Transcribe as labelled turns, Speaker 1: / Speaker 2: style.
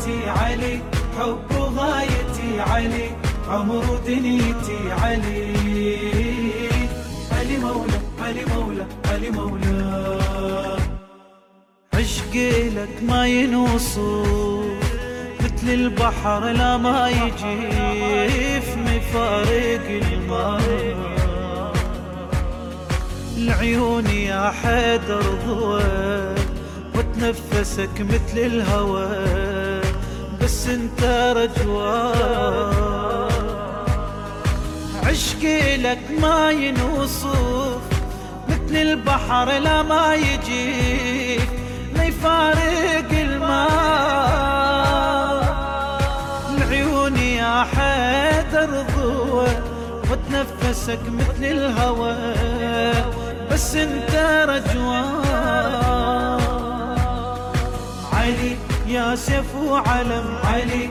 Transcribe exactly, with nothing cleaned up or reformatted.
Speaker 1: غايتي علي، حب غايتي علي، عمر دنيتي علي. علي مولا علي مولا علي مولا، عشقي لك ما ينوصف، مثل البحر لا ما يجيف مفارق الماء. لعيوني يا حيدر ضوى، وتنفسك مثل الهوى، بس انت رجوان. عشقي لك ما ينوصف، مثل البحر لا ما يجي ما يفارق الماء. لعيوني يا حيدر ضوى، وتنفسك مثل الهوى، بس انت رجوان. علي يا سيف وعلم علي،